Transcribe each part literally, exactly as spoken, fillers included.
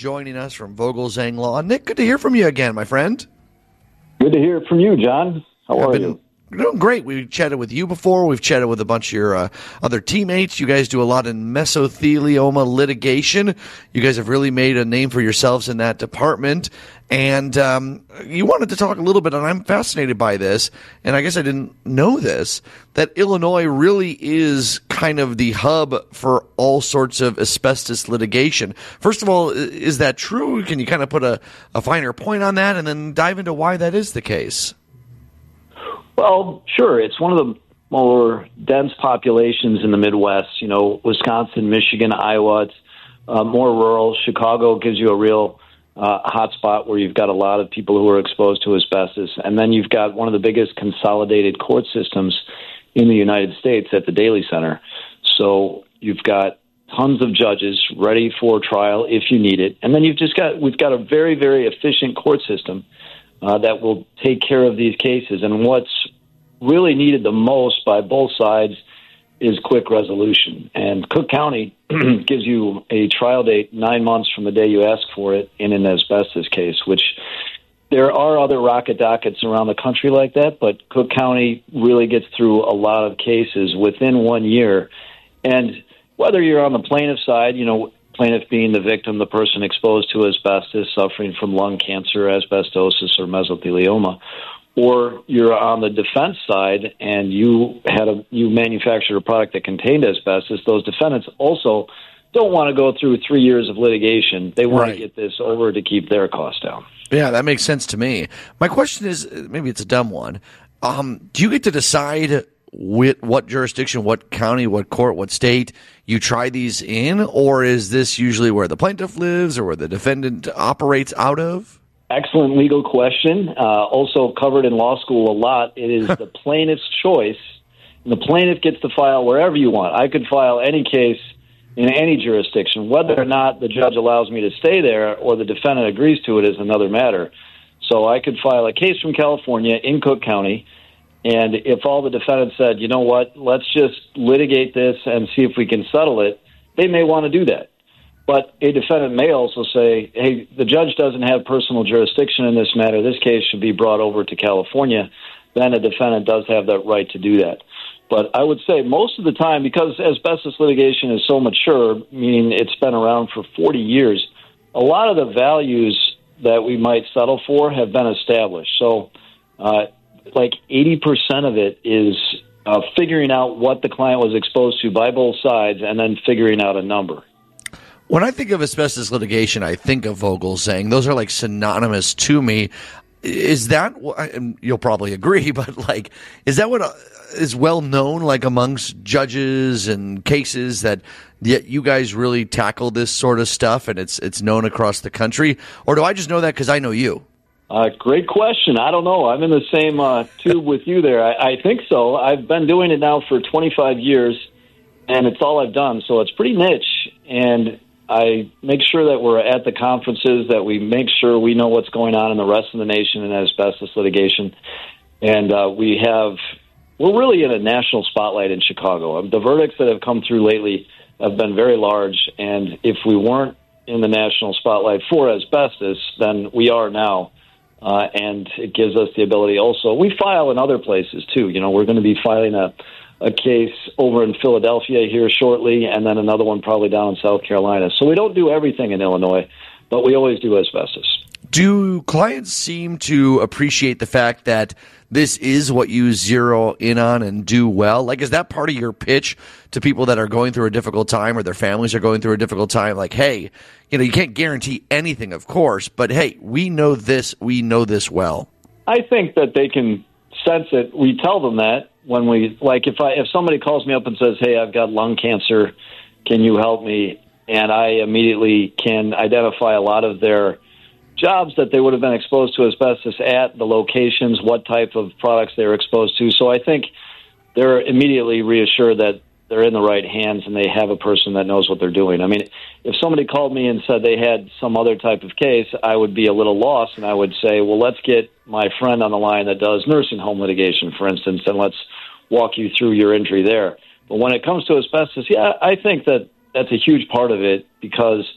joining us from Vogelzang Law. Nick, good to hear from you again, my friend. Good to hear from you, John. How I've are been, you? Doing great. We chatted with you before. We've chatted with a bunch of your uh, other teammates. You guys do a lot in mesothelioma litigation. You guys have really made a name for yourselves in that department. And um, you wanted to talk a little bit, and I'm fascinated by this, and I guess I didn't know this, that Illinois really is kind of the hub for all sorts of asbestos litigation. First of all, is that true? Can you kind of put a, a finer point on that, and then dive into why that is the case? Well, sure. It's one of the more dense populations in the Midwest. You know, Wisconsin, Michigan, Iowa. It's uh, more rural. Chicago gives you a real uh, hot spot where you've got a lot of people who are exposed to asbestos. And then you've got one of the biggest consolidated court systems in the United States at the Daly Center. So you've got tons of judges ready for trial if you need it. And then you've just got, we've got a very, very efficient court system Uh, that will take care of these cases. And what's really needed the most by both sides is quick resolution. And Cook County gives you a trial date nine months from the day you ask for it in an asbestos case, which there are other rocket dockets around the country like that, but Cook County really gets through a lot of cases within one year. And whether you're on the plaintiff side, you know, plaintiff being the victim, the person exposed to asbestos, suffering from lung cancer, asbestosis, or mesothelioma, or you're on the defense side and you had a you manufactured a product that contained asbestos, those defendants also don't want to go through three years of litigation. They want right. to get this over to keep their costs down. Yeah, that makes sense to me. My question is, maybe it's a dumb one. Um, do you get to decide with what jurisdiction, what county, what court, what state you try these in, or is this usually where the plaintiff lives or where the defendant operates out of? Excellent legal question. Uh, also covered in law school a lot. It is the plaintiff's choice. And the plaintiff gets to file wherever you want. I could file any case in any jurisdiction. Whether or not the judge allows me to stay there or the defendant agrees to it is another matter. So I could file a case from California in Cook County, and if all the defendants said, you know what, let's just litigate this and see if we can settle it, they may want to do that. But a defendant may also say, hey, the judge doesn't have personal jurisdiction in this matter. This case should be brought over to California. Then a defendant does have that right to do that. But I would say most of the time, because asbestos litigation is so mature, meaning it's been around for forty years, a lot of the values that we might settle for have been established. So, uh, like eighty percent of it is uh, figuring out what the client was exposed to by both sides and then figuring out a number. When I think of asbestos litigation, I think of Vogelzang. Those are like synonymous to me. Is that, and you'll probably agree, but like, is that what is well known, like amongst judges and cases, that yet you guys really tackle this sort of stuff and it's it's known across the country? Or do I just know that because I know you? Uh, great question. I don't know. I'm in the same uh, tube with you there. I, I think so. I've been doing it now for twenty-five years, and it's all I've done. So it's pretty niche, and I make sure that we're at the conferences, that we make sure we know what's going on in the rest of the nation in asbestos litigation. And uh, we have, we're really in a national spotlight in Chicago. Um, the verdicts that have come through lately have been very large, and if we weren't in the national spotlight for asbestos, then we are now. Uh, and it gives us the ability also. We file in other places, too. You know, we're going to be filing a, a case over in Philadelphia here shortly, and then another one probably down in South Carolina. So we don't do everything in Illinois, but we always do asbestos. Do clients seem to appreciate the fact that this is what you zero in on and do well? Like, is that part of your pitch to people that are going through a difficult time or their families are going through a difficult time? Like, hey, you know, you can't guarantee anything, of course, but hey, we know this, we know this well. I think that they can sense it. We tell them that when we, like, if I if somebody calls me up and says, hey, I've got lung cancer, can you help me? And I immediately can identify a lot of their jobs that they would have been exposed to asbestos at, the locations, what type of products they were exposed to. So I think they're immediately reassured that they're in the right hands and they have a person that knows what they're doing. I mean, if somebody called me and said they had some other type of case, I would be a little lost, and I would say, well, let's get my friend on the line that does nursing home litigation, for instance, and let's walk you through your injury there. But when it comes to asbestos, yeah, I think that that's a huge part of it, because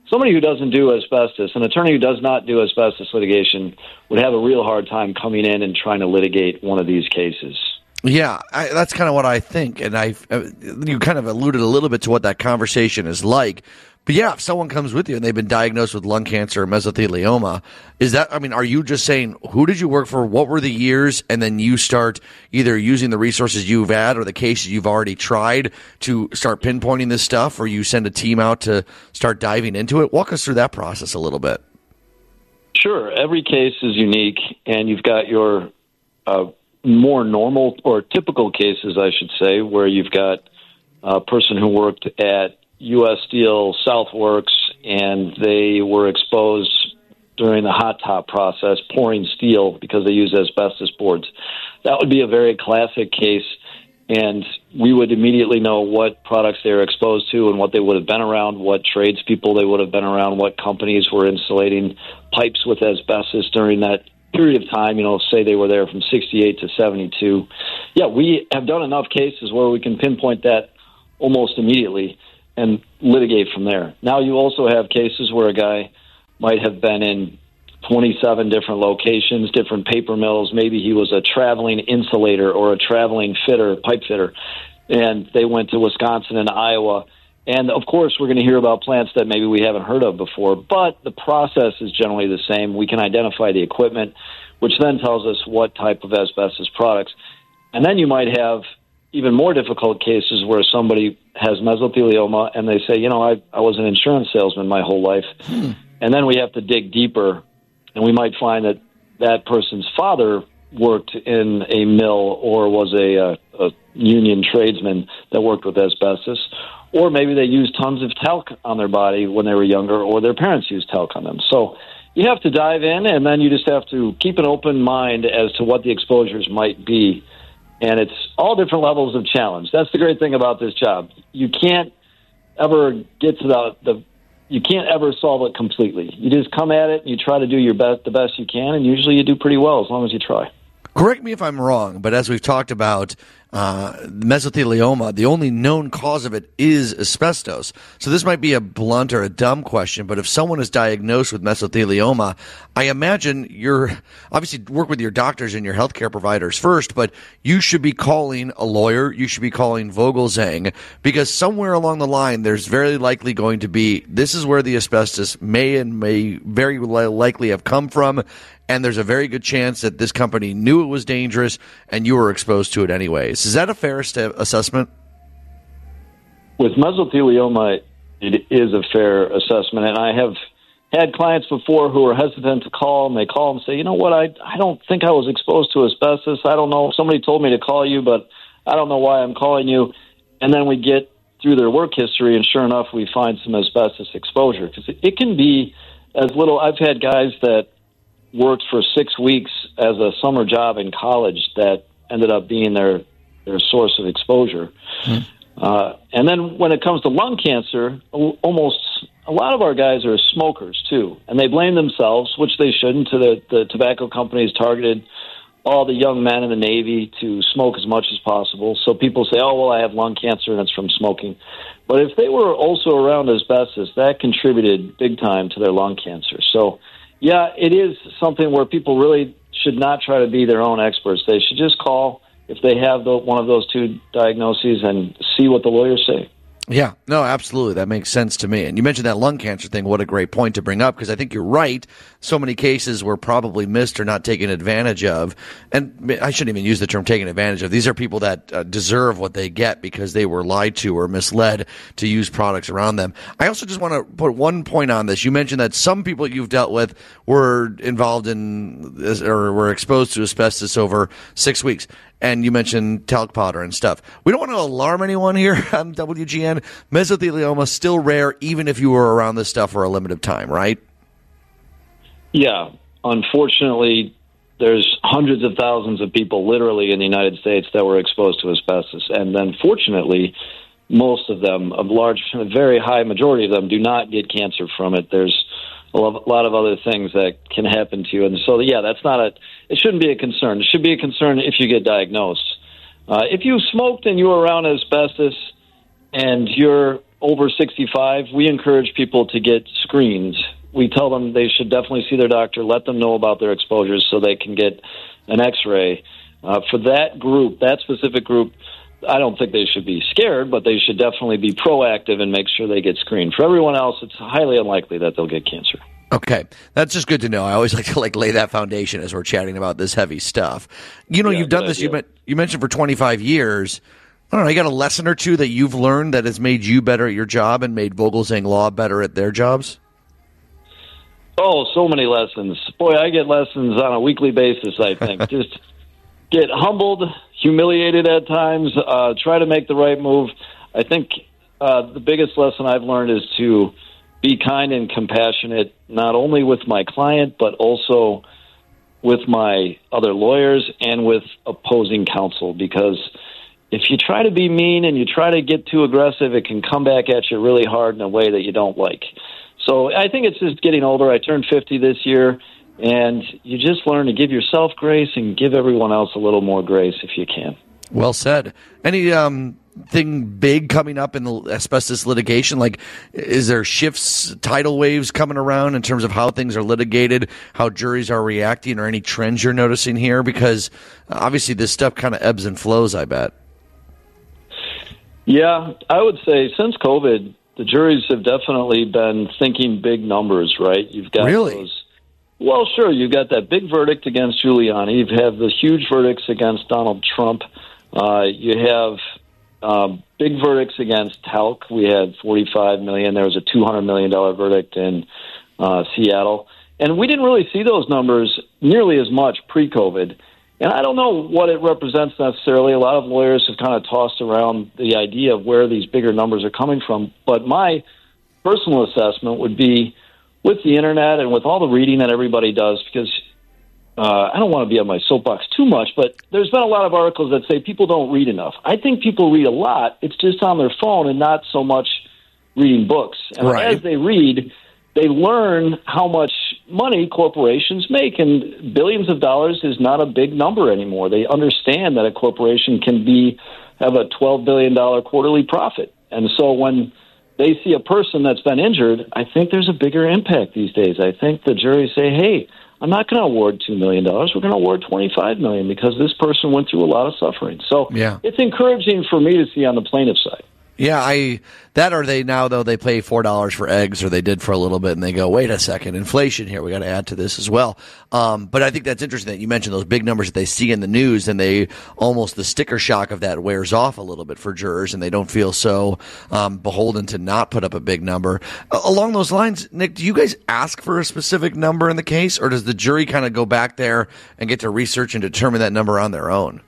somebody who doesn't do asbestos, an attorney who does not do asbestos litigation, would have a real hard time coming in and trying to litigate one of these cases. Yeah, I, that's kind of what I think, and I you kind of alluded a little bit to what that conversation is like. But yeah, if someone comes with you and they've been diagnosed with lung cancer or mesothelioma, is that, I mean, are you just saying, who did you work for, what were the years, and then you start either using the resources you've had or the cases you've already tried to start pinpointing this stuff, or you send a team out to start diving into it? Walk us through that process a little bit. Sure. Every case is unique, and you've got your uh, more normal or typical cases, I should say, where you've got a person who worked at U S Steel Southworks and they were exposed during the hot top process, pouring steel because they use asbestos boards. That would be a very classic case, and we would immediately know what products they were exposed to and what they would have been around, what tradespeople they would have been around, what companies were insulating pipes with asbestos during that period of time, you know, say they were there from sixty-eight to seventy-two. Yeah, we have done enough cases where we can pinpoint that almost immediately and litigate from there. Now you also have cases where a guy might have been in twenty-seven different locations, different paper mills. Maybe he was a traveling insulator or a traveling fitter, pipe fitter, and they went to Wisconsin and Iowa. And, of course, we're going to hear about plants that maybe we haven't heard of before, but the process is generally the same. We can identify the equipment, which then tells us what type of asbestos products. And then you might have even more difficult cases where somebody has mesothelioma and they say, you know, I, I was an insurance salesman my whole life. Hmm. And then we have to dig deeper, and we might find that that person's father worked in a mill or was a, a, a union tradesman that worked with asbestos. Or maybe they used tons of talc on their body when they were younger, or their parents used talc on them. So you have to dive in, and then you just have to keep an open mind as to what the exposures might be. And it's all different levels of challenge. That's the great thing about this job. You can't ever get to the, the you can't ever solve it completely. You just come at it, and you try to do your best, the best you can, and usually you do pretty well as long as you try. Correct me if I'm wrong, but as we've talked about, uh, mesothelioma, the only known cause of it is asbestos. So this might be a blunt or a dumb question, but if someone is diagnosed with mesothelioma, I imagine you're obviously work with your doctors and your healthcare providers first, but you should be calling a lawyer. You should be calling Vogelzang, because somewhere along the line, there's very likely going to be, this is where the asbestos may and may very likely have come from. And there's a very good chance that this company knew it was dangerous and you were exposed to it anyways. Is that a fair st- assessment? With mesothelioma, it is a fair assessment. And I have had clients before who are hesitant to call, and they call and say, you know what, I, I don't think I was exposed to asbestos. I don't know. Somebody told me to call you, but I don't know why I'm calling you. And then we get through their work history, and sure enough, we find some asbestos exposure. Because it, it can be as little. I've had guys that worked for six weeks as a summer job in college that ended up being their their source of exposure. Mm. Uh, and then when it comes to lung cancer, almost a lot of our guys are smokers too, and they blame themselves, which they shouldn't. To the, the tobacco companies targeted all the young men in the Navy to smoke as much as possible. So people say, oh, well, I have lung cancer and it's from smoking. But if they were also around asbestos, that contributed big time to their lung cancer. So yeah, it is something where people really should not try to be their own experts. They should just call if they have the, one of those two diagnoses and see what the lawyers say. Yeah, no, absolutely. That makes sense to me. And you mentioned that lung cancer thing. What a great point to bring up, because I think you're right. So many cases were probably missed or not taken advantage of. And I shouldn't even use the term taken advantage of. These are people that uh, deserve what they get because they were lied to or misled to use products around them. I also just want to put one point on this. You mentioned that some people you've dealt with were involved in or were exposed to asbestos over six weeks. And you mentioned talc powder and stuff. We don't want to alarm anyone here on W G N. Mesothelioma is still rare, even if you were around this stuff for a limited time, right? Yeah. Unfortunately, there's hundreds of thousands of people literally in the United States that were exposed to asbestos. And then fortunately, most of them, a large, a very high majority of them, do not get cancer from it. There's a lot of other things that can happen to you. And so, yeah, that's not a, it shouldn't be a concern. It should be a concern if you get diagnosed. Uh, if you smoked and you were around asbestos and you're over sixty-five, we encourage people to get screens. We tell them they should definitely see their doctor, let them know about their exposures so they can get an x-ray. Uh, for that group, that specific group, I don't think they should be scared, but they should definitely be proactive and make sure they get screened. For everyone else, it's highly unlikely that they'll get cancer. Okay, that's just good to know. I always like to like lay that foundation as we're chatting about this heavy stuff. You know, yeah, you've done this. You, you mentioned for twenty-five years. I don't know. You got a lesson or two that you've learned that has made you better at your job and made Vogelsang Law better at their jobs? Oh, so many lessons. Boy, I get lessons on a weekly basis, I think. Just get humbled, humiliated at times, uh, try to make the right move. I think uh, the biggest lesson I've learned is to be kind and compassionate, not only with my client, but also with my other lawyers and with opposing counsel, because if you try to be mean and you try to get too aggressive, it can come back at you really hard in a way that you don't like. So I think it's just getting older. I turned fifty this year, and you just learn to give yourself grace and give everyone else a little more grace if you can. Well said. Any um, thing big coming up in the asbestos litigation? Like, is there shifts, tidal waves coming around in terms of how things are litigated, how juries are reacting, or any trends you're noticing here? Because obviously this stuff kind of ebbs and flows, I bet. Yeah, I would say since COVID, the juries have definitely been thinking big numbers, right? You've got really? those. Well, sure. You've got that big verdict against Giuliani. You have the huge verdicts against Donald Trump. Uh, you have uh, big verdicts against talc. We had forty-five million dollars. There was a two hundred million dollars verdict in uh, Seattle. And we didn't really see those numbers nearly as much pre-COVID. And I don't know what it represents necessarily. A lot of lawyers have kind of tossed around the idea of where these bigger numbers are coming from. But my personal assessment would be with the internet and with all the reading that everybody does, because uh, I don't want to be on my soapbox too much, but there's been a lot of articles that say people don't read enough. I think people read a lot. It's just on their phone and not so much reading books. And right. as they read, they learn how much money corporations make, and billions of dollars is not a big number anymore. They understand that a corporation can be have a twelve billion dollars quarterly profit. And so when they see a person that's been injured, I think there's a bigger impact these days. I think the juries say, hey, I'm not going to award two million dollars. We're going to award twenty-five million dollars because this person went through a lot of suffering. So yeah. It's encouraging for me to see on the plaintiff's side. Yeah, I that or they now, though, they pay four dollars for eggs, or they did for a little bit, and they go, wait a second, inflation here. We got to add to this as well. Um, but I think that's interesting that you mentioned those big numbers that they see in the news, and they almost the sticker shock of that wears off a little bit for jurors, and they don't feel so um, beholden to not put up a big number. Uh, along those lines, Nick, do you guys ask for a specific number in the case, or does the jury kind of go back there and get to research and determine that number on their own?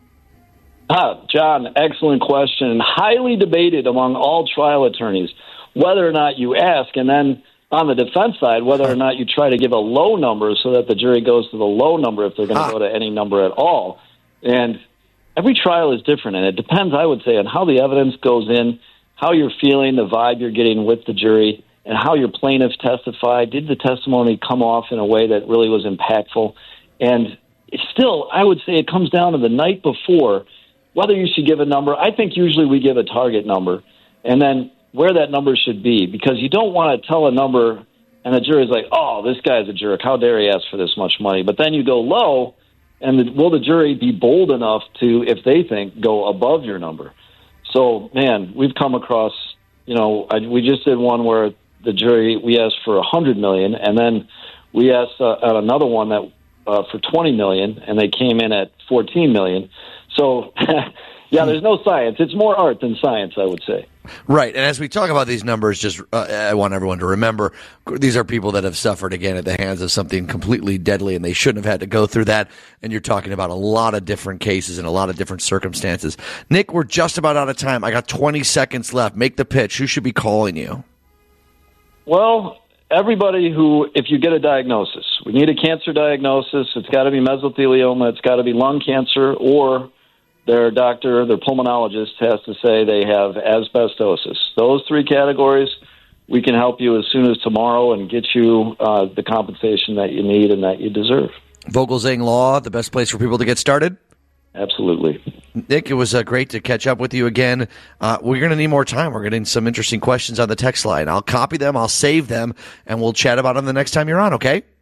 Ah, John, excellent question. Highly debated among all trial attorneys, whether or not you ask, and then on the defense side, whether or not you try to give a low number so that the jury goes to the low number if they're going to ah. go to any number at all. And every trial is different, and it depends, I would say, on how the evidence goes in, how you're feeling, the vibe you're getting with the jury, and how your plaintiffs testify. Did the testimony come off in a way that really was impactful? And still, I would say it comes down to the night before whether you should give a number. I think usually we give a target number, and then where that number should be, because you don't want to tell a number and the jury's like, oh, this guy's a jerk. How dare he ask for this much money? But then you go low, and the, will the jury be bold enough to, if they think, go above your number? So, man, we've come across, you know, I, we just did one where the jury, we asked for one hundred million dollars, and then we asked uh, at another one that uh, for twenty million dollars, and they came in at fourteen million dollars. So, yeah, there's no science. It's more art than science, I would say. Right. And as we talk about these numbers, just uh, I want everyone to remember, these are people that have suffered, again, at the hands of something completely deadly, and they shouldn't have had to go through that. And you're talking about a lot of different cases and a lot of different circumstances. Nick, we're just about out of time. I got twenty seconds left. Make the pitch. Who should be calling you? Well, everybody who, if you get a diagnosis, we need a cancer diagnosis. It's got to be mesothelioma. It's got to be lung cancer, or their doctor, their pulmonologist has to say they have asbestosis. Those three categories, we can help you as soon as tomorrow and get you uh, the compensation that you need and that you deserve. Vogelsang Law, the best place for people to get started? Absolutely. Nick, it was uh, great to catch up with you again. Uh, we're going to need more time. We're getting some interesting questions on the text line. I'll copy them, I'll save them, and we'll chat about them the next time you're on, okay?